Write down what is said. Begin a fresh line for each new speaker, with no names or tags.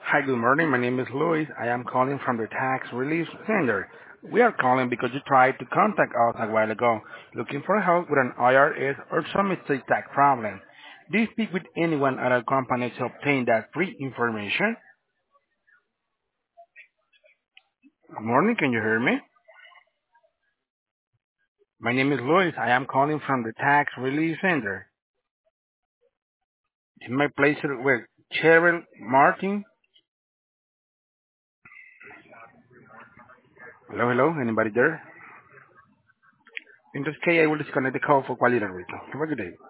Hi, good morning. My name is Luis. I am calling from the Tax Relief Center. We are calling because you tried to contact us a while ago looking for help with an IRS or some estate tax problem. Do you speak with anyone at our company to obtain that free information? Good morning. Can you hear me? My name is Luis. I am calling from the Tax Relief Center. Is my place with Cheryl Martin? Hello, hello. Anybody there? In this case, I will disconnect the call for quality reason. Have a good day.